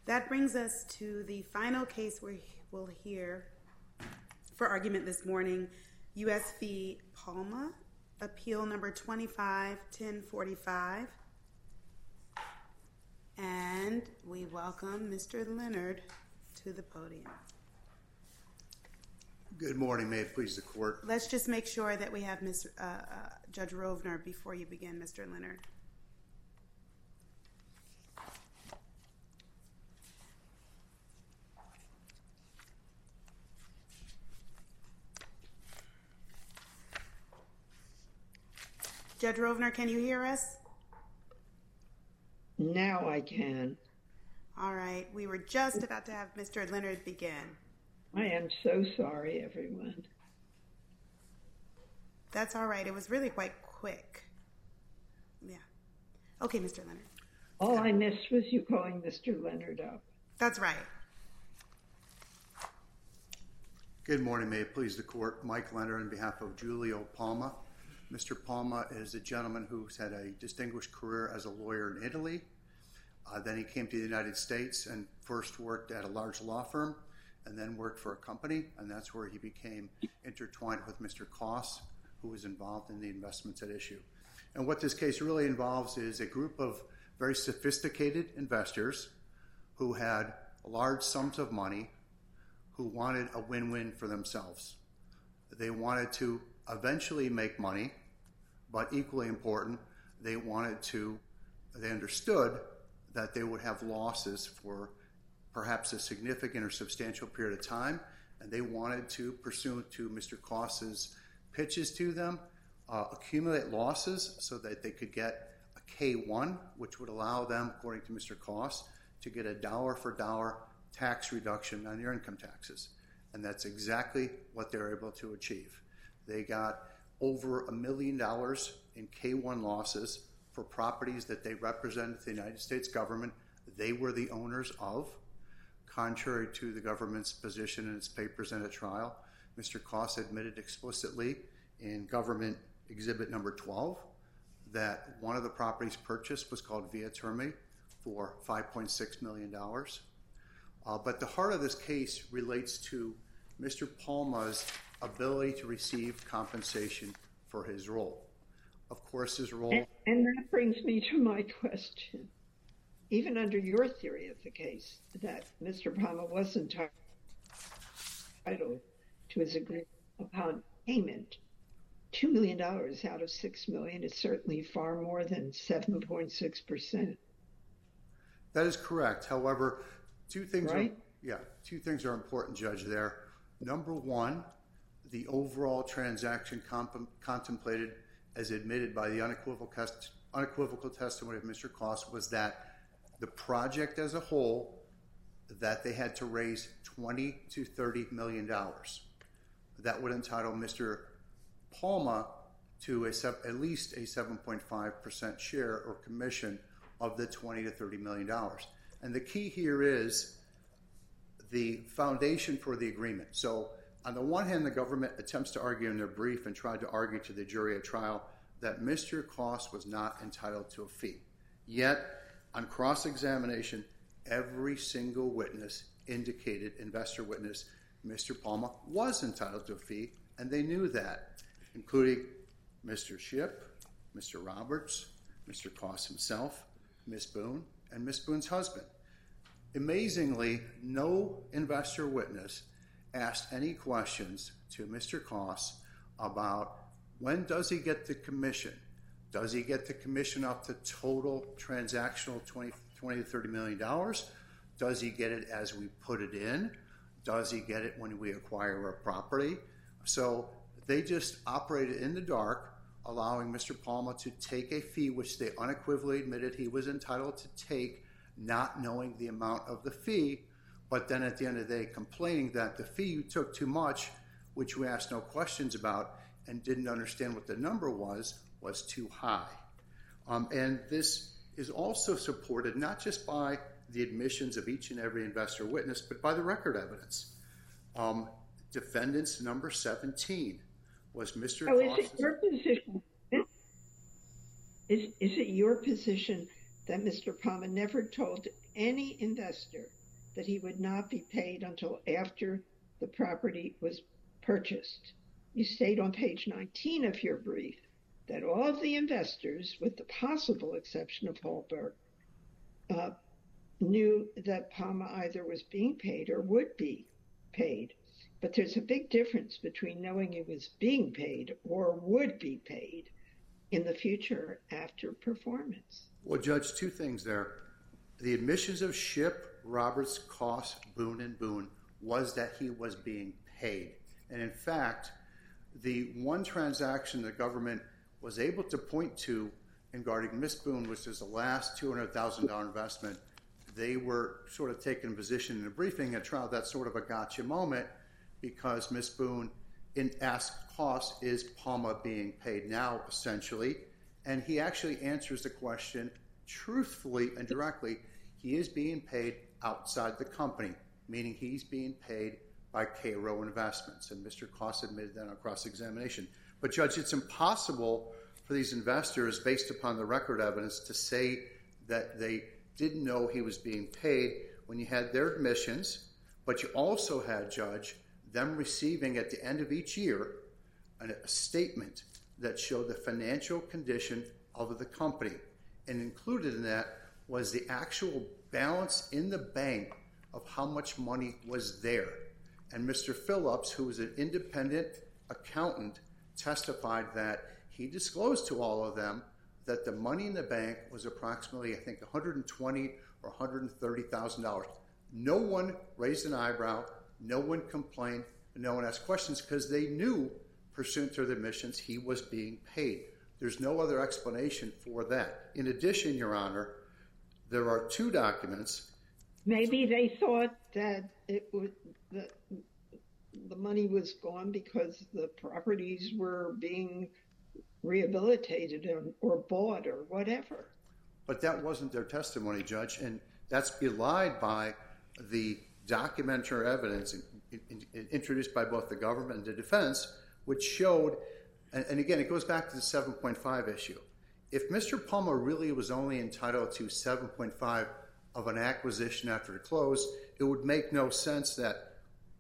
That brings us to the final case we will hear for argument this morning, U.S. v. Palma, appeal number 25-1045. And we welcome Mr. Leonard to the podium. Good morning. May it please the court. Let's just make sure that we have Judge Rovner before you begin, Mr. Leonard. Judge Rovner, can you hear us? Now I can. All right. We were just about to have Mr. Leonard begin. I am so sorry, everyone. That's all right. It was really quite quick. Yeah. Okay, Mr. Leonard. All I missed was you calling Mr. Leonard up. That's right. Good morning. May it please the court. Mike Leonard on behalf of Giulio Palma. Mr. Palma is a gentleman who's had a distinguished career as a lawyer in Italy. Then he came to the United States and first worked at a large law firm and then worked for a company, and that's where he became intertwined with Mr. Koss, who was involved in the investments at issue. And what this case really involves is a group of very sophisticated investors who had large sums of money who wanted a win-win for themselves. They wanted to eventually make money, but equally important, they understood that they would have losses for perhaps a significant or substantial period of time, and they wanted to, pursuant to Mr. Koss's pitches to them, accumulate losses so that they could get a K-1, which would allow them, according to Mr. Koss, to get a dollar-for-dollar tax reduction on their income taxes. And that's exactly what they were able to achieve. They got over $1 million in K-1 losses for properties that they represented the United States government. They were the owners of. Contrary to the government's position in its papers in a trial, Mr. Koss admitted explicitly in government exhibit number 12 that one of the properties purchased was called Via Termi for $5.6 million. But the heart of this case relates to Mr. Palma's ability to receive compensation for his role. Of course, his role... And that brings me to my question. Even under your theory of the case, that Mr. Palma wasn't entitled to his agreement upon payment, $2 million out of $6 million is certainly far more than 7.6%. That is correct. However, two things are important, Judge, there. Number one, the overall transaction contemplated as admitted by the unequivocal testimony of Mr. Koss was that the project as a whole, that they had to raise $20 to $30 million. That would entitle Mr. Palma to at least a 7.5% share or commission of the $20 to $30 million. And the key here is the foundation for the agreement. So on the one hand, the government attempts to argue in their brief and tried to argue to the jury at trial that Mr. Koss was not entitled to a fee. Yet, on cross-examination, every single witness indicated, investor witness, Mr. Palma was entitled to a fee, and they knew that, including Mr. Shipp, Mr. Roberts, Mr. Koss himself, Ms. Boone, and Ms. Boone's husband. Amazingly, no investor witness asked any questions to Mr. Koss about when does he get the commission? Does he get the commission up to total transactional $20 to $30 million? Does he get it as we put it in? Does he get it when we acquire a property? So they just operated in the dark, allowing Mr. Palma to take a fee which they unequivocally admitted he was entitled to take, not knowing the amount of the fee, but then at the end of the day complaining that the fee you took too much, which we asked no questions about and didn't understand what the number was too high. And this is also supported not just by the admissions of each and every investor witness, but by the record evidence. Defendant's number 17 was Mr. Koss. Is it your position that Mr. Palma never told any investor that he would not be paid until after the property was purchased. You state on page 19 of your brief that all of the investors, with the possible exception of Hallberg, knew that Palma either was being paid or would be paid. But there's a big difference between knowing he was being paid or would be paid in the future after performance. Well, Judge, two things there. The admissions of Shipp, Roberts, Koss, Boone, and Boone was that he was being paid. And in fact, the one transaction the government was able to point to in guarding Miss Boone, which is the last $200,000 investment, they were sort of taking a position in a briefing at trial. That's sort of a gotcha moment because Miss Boone asked Koss, is Palma being paid now, essentially? And he actually answers the question truthfully and directly. He is being paid outside the company, meaning he's being paid by Cairo Investments. And Mr. Koss admitted that on cross-examination. But, Judge, it's impossible for these investors, based upon the record evidence, to say that they didn't know he was being paid when you had their admissions, but you also had, Judge, them receiving at the end of each year a statement that showed the financial condition of the company. And included in that was the actual balance in the bank of how much money was there. And Mr. Phillips, who was an independent accountant, testified that he disclosed to all of them that the money in the bank was approximately, I think, $120,000 or $130,000. No one raised an eyebrow, no one complained, no one asked questions because they knew, pursuant to the admissions, he was being paid. There's no other explanation for that. In addition, Your Honor, there are two documents. Maybe they thought that the money was gone because the properties were being rehabilitated or bought or whatever. But that wasn't their testimony, Judge, and that's belied by the documentary evidence introduced by both the government and the defense, which showed, and again, it goes back to the 7.5 issue. If Mr. Palma really was only entitled to 7.5 of an acquisition after it closed, it would make no sense that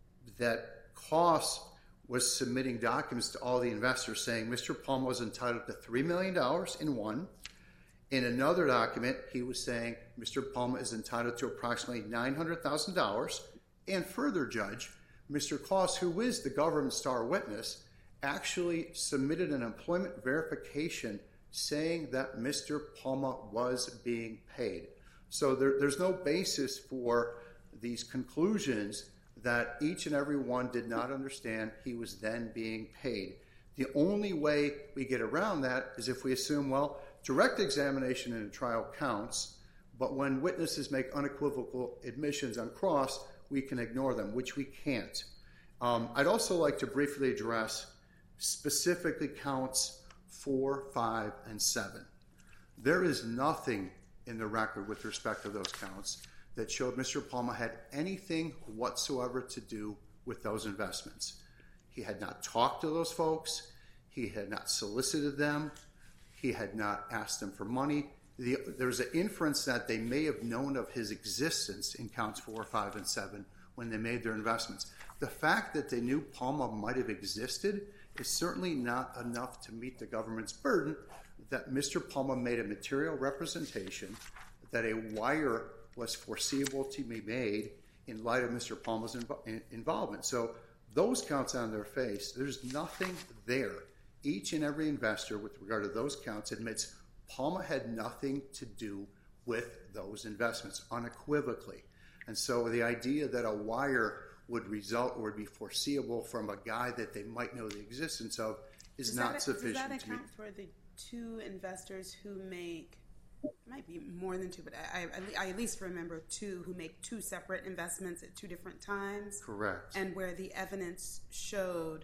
Koss was submitting documents to all the investors saying Mr. Palma was entitled to $3 million in one. In another document, he was saying Mr. Palma is entitled to approximately $900,000. And further, Judge, Mr. Koss, who is the government star witness, actually submitted an employment verification saying that Mr. Palma was being paid. So there's no basis for these conclusions that each and every one did not understand he was then being paid. The only way we get around that is if we assume, well, direct examination in a trial counts, but when witnesses make unequivocal admissions on cross, we can ignore them, which we can't. I'd also like to briefly address specifically counts 4, 5, and 7. There is nothing in the record with respect to those counts that showed Mr. Palma had anything whatsoever to do with those investments. He had not talked to those folks. He had not solicited them. He had not asked them for money. There's an inference that they may have known of his existence in counts 4, 5, and 7 when they made their investments. The fact that they knew Palma might have existed is certainly not enough to meet the government's burden that Mr. Palma made a material representation that a wire was foreseeable to be made in light of Mr. Palma's involvement. So those counts on their face, there's nothing there. Each and every investor with regard to those counts admits Palma had nothing to do with those investments unequivocally. And so the idea that a wire would result or would be foreseeable from a guy that they might know the existence of is not sufficient. Does that account for the two investors who make, it might be more than two, but I at least remember two who make two separate investments at two different times? Correct. And where the evidence showed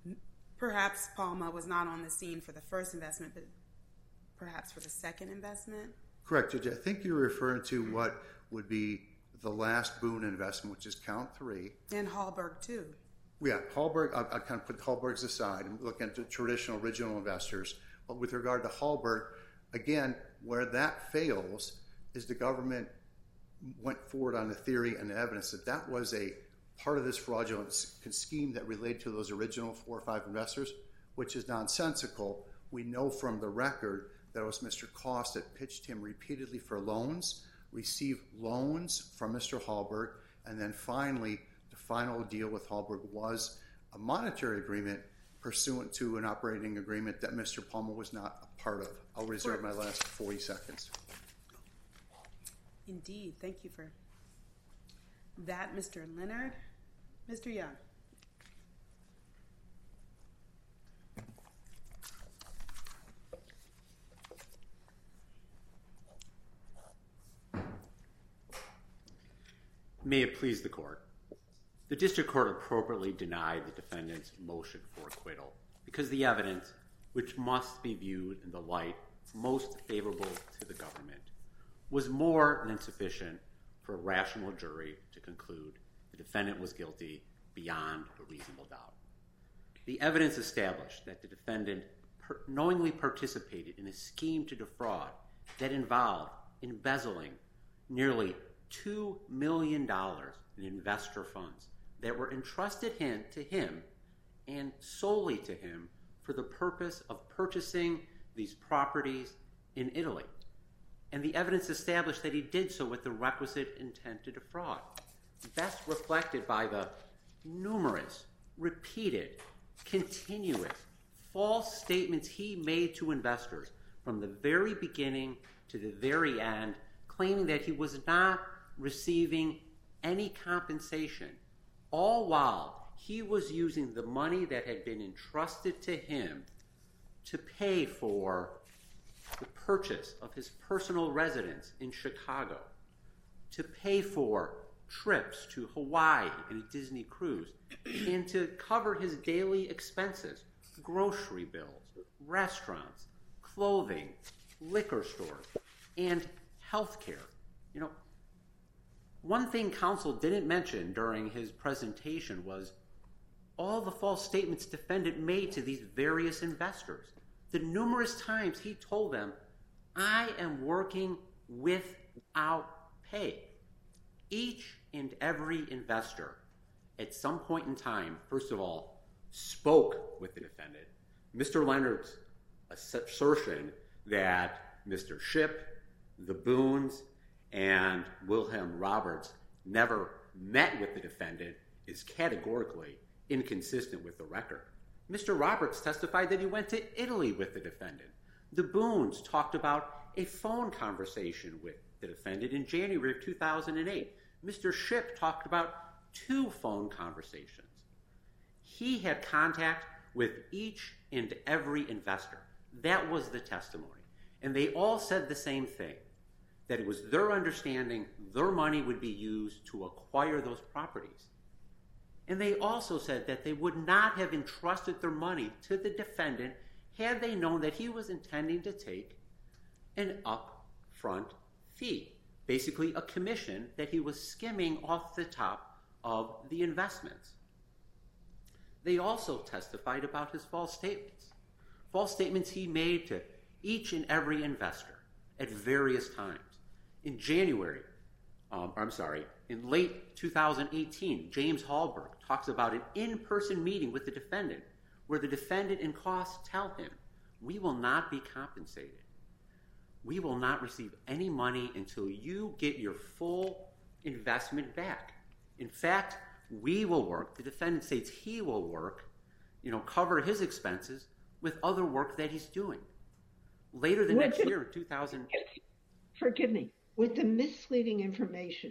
perhaps Palma was not on the scene for the first investment, but perhaps for the second investment? Correct, Judge. I think you're referring to what would be the last Boone investment, which is count 3. And Hallberg, too. Yeah, Hallberg, I'll kind of put Hallberg's aside and look at the traditional original investors. But with regard to Hallberg, again, where that fails, is the government went forward on the theory and the evidence that that was a part of this fraudulent scheme that related to those original 4 or 5 investors, which is nonsensical. We know from the record that it was Mr. Cost that pitched him repeatedly for loans, received loans from Mr. Hallberg, and then finally, the final deal with Hallberg was a monetary agreement pursuant to an operating agreement that Mr. Palmer was not a part of. I'll reserve my last 40 seconds. Indeed. Thank you for that, Mr. Leonard. Mr. Young. May it please the court. The district court appropriately denied the defendant's motion for acquittal because the evidence, which must be viewed in the light most favorable to the government, was more than sufficient for a rational jury to conclude the defendant was guilty beyond a reasonable doubt. The evidence established that the defendant knowingly participated in a scheme to defraud that involved embezzling nearly $2 million in investor funds that were entrusted to him and solely to him for the purpose of purchasing these properties in Italy. And the evidence established that he did so with the requisite intent to defraud, best reflected by the numerous, repeated, continuous, false statements he made to investors from the very beginning to the very end, claiming that he was not receiving any compensation, all while he was using the money that had been entrusted to him to pay for the purchase of his personal residence in Chicago, to pay for trips to Hawaii and a Disney cruise, and to cover his daily expenses, grocery bills, restaurants, clothing, liquor stores, and health care. One thing counsel didn't mention during his presentation was all the false statements defendant made to these various investors. The numerous times he told them, I am working without pay. Each and every investor at some point in time, first of all, spoke with the defendant. Mr. Leonard's assertion that Mr. Shipp, the Boones, and Wilhelm Roberts never met with the defendant is categorically inconsistent with the record. Mr. Roberts testified that he went to Italy with the defendant. The Boones talked about a phone conversation with the defendant in January of 2008. Mr. Shipp talked about 2 phone conversations. He had contact with each and every investor. That was the testimony. And they all said the same thing, that it was their understanding their money would be used to acquire those properties. And they also said that they would not have entrusted their money to the defendant had they known that he was intending to take an upfront fee, basically a commission that he was skimming off the top of the investments. They also testified about his false statements he made to each and every investor at various times. In late 2018, James Hallberg talks about an in-person meeting with the defendant where the defendant and Cost tell him, we will not be compensated. We will not receive any money until you get your full investment back. In fact, we will work, the defendant states he will work, cover his expenses with other work that he's doing. Later the next year, in 2000... Forgive me. Would the misleading information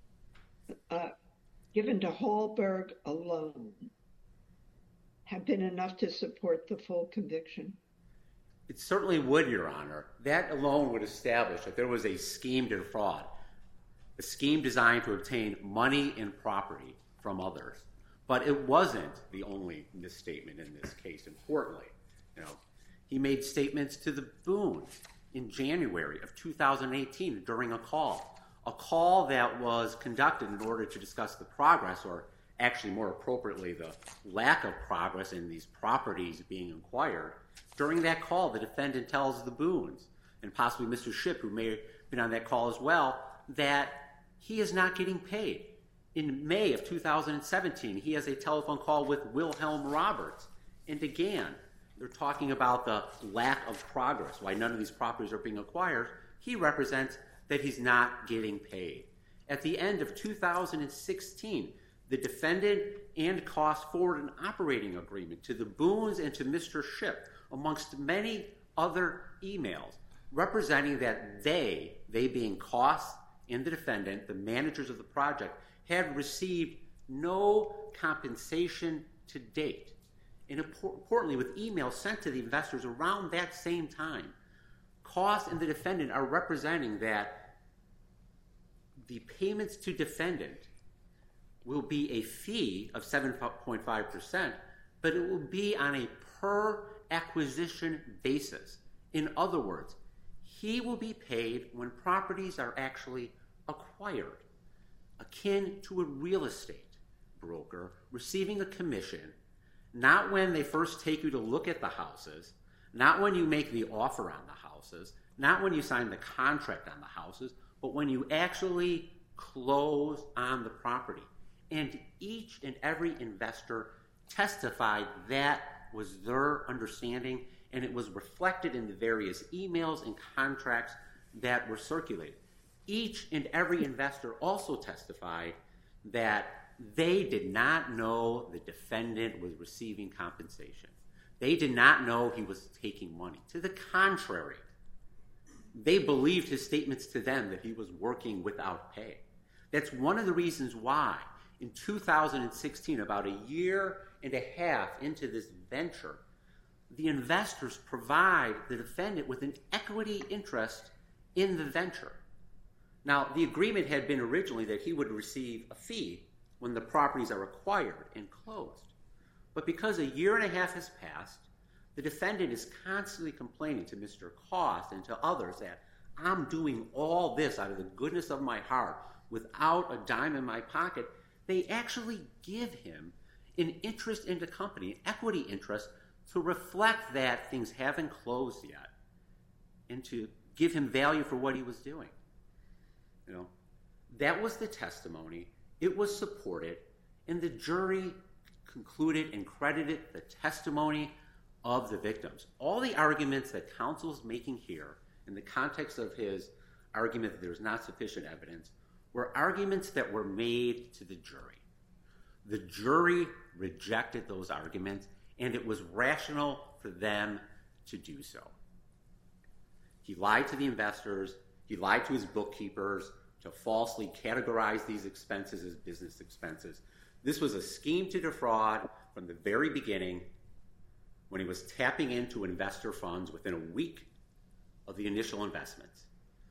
given to Hallberg alone have been enough to support the full conviction? It certainly would, Your Honor. That alone would establish that there was a scheme to defraud, a scheme designed to obtain money and property from others. But it wasn't the only misstatement in this case, importantly. He made statements to the Boones in January of 2018 during a call that was conducted in order to discuss the progress, or actually more appropriately, the lack of progress in these properties being acquired. During that call, the defendant tells the Boones, and possibly Mr. Shipp, who may have been on that call as well, that he is not getting paid. In May of 2017, he has a telephone call with Wilhelm Roberts. And again, they're talking about the lack of progress, why none of these properties are being acquired. He represents that he's not getting paid. At the end of 2016, the defendant and Cost forwarded an operating agreement to the Boones and to Mr. Shipp, amongst many other emails, representing that they being Cost and the defendant, the managers of the project, had received no compensation to date. And importantly, with emails sent to the investors around that same time, Cost and the defendant are representing that the payments to defendant will be a fee of 7.5%, but it will be on a per acquisition basis. In other words, he will be paid when properties are actually acquired, akin to a real estate broker receiving a commission, not when they first take you to look at the houses, not when you make the offer on the houses, not when you sign the contract on the houses, but when you actually close on the property. And each and every investor testified that was their understanding, and it was reflected in the various emails and contracts that were circulated. Each and every investor also testified that they did not know the defendant was receiving compensation. They did not know he was taking money. To the contrary, they believed his statements to them that he was working without pay. That's one of the reasons why in 2016, about a year and a half into this venture, the investors provide the defendant with an equity interest in the venture. Now, the agreement had been originally that he would receive a fee when the properties are acquired and closed. But because a year and a half has passed, the defendant is constantly complaining to Mr. Cost and to others that I'm doing all this out of the goodness of my heart without a dime in my pocket. They actually give him an interest in the company, an equity interest, to reflect that things haven't closed yet and to give him value for what he was doing. That was the testimony. It was supported, and the jury concluded and credited the testimony of the victims. All the arguments that counsel is making here in the context of his argument that there's not sufficient evidence were arguments that were made to the jury. The jury rejected those arguments, and it was rational for them to do so. He lied to the investors. He lied to his bookkeepers to falsely categorize these expenses as business expenses. This was a scheme to defraud from the very beginning when he was tapping into investor funds within a week of the initial investments.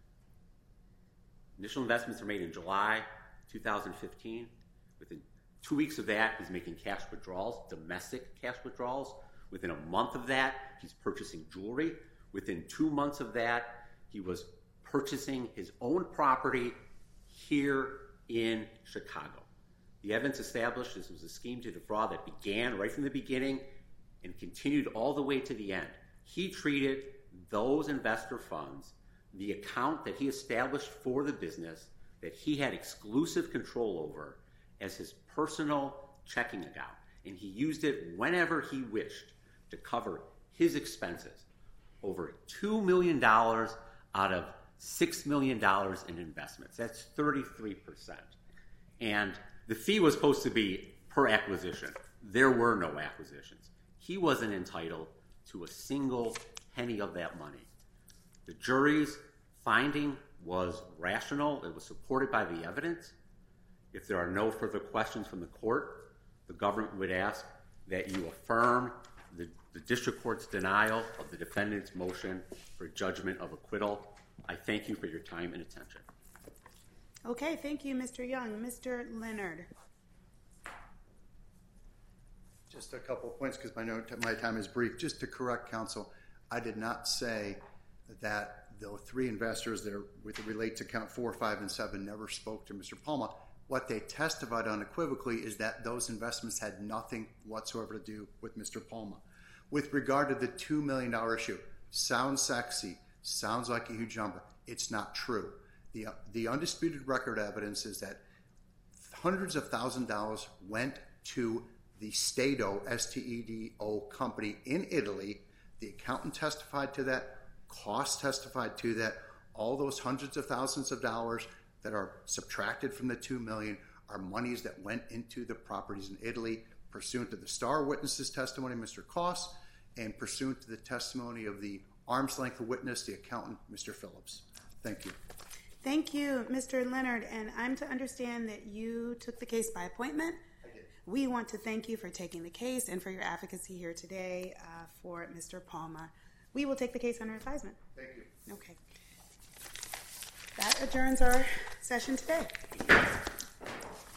Initial investments are made in July 2015. Within 2 weeks of that, he's making cash withdrawals, domestic cash withdrawals. Within a month of that, he's purchasing jewelry. Within 2 months of that, he was purchasing his own property here in Chicago. The evidence established this was a scheme to defraud that began right from the beginning and continued all the way to the end. He treated those investor funds, the account that he established for the business that he had exclusive control over, as his personal checking account, and he used it whenever he wished to cover his expenses. Over $2 million out of $6 million in investments. That's 33%. And the fee was supposed to be per acquisition. There were no acquisitions. He wasn't entitled to a single penny of that money. The jury's finding was rational. It was supported by the evidence. If there are no further questions from the court, the government would ask that you affirm the district court's denial of the defendant's motion for judgment of acquittal. I thank you for your time and attention. Okay, thank you, Mr. Young. Mr. Leonard. Just a couple of points because my time is brief. Just to correct counsel, I did not say that the three investors that relate to count 4, 5, and 7 never spoke to Mr. Palma. What they testified unequivocally is that those investments had nothing whatsoever to do with Mr. Palma. With regard to the $2 million issue, sounds sexy, sounds like a huge number. It's not true. The undisputed record evidence is that hundreds of thousands of dollars went to the Stedo, S-T-E-D-O company in Italy. The accountant testified to that. Cost testified to that. All those hundreds of thousands of dollars that are subtracted from the $2 million are monies that went into the properties in Italy, pursuant to the star witness's testimony, Mr. Koss, and pursuant to the testimony of the arm's length witness, the accountant, Mr. Phillips. Thank you. Thank you, Mr. Leonard. And I'm to understand that you took the case by appointment. I did. We want to thank you for taking the case and for your advocacy here today for Mr. Palma. We will take the case under advisement. Thank you. Okay. That adjourns our session today.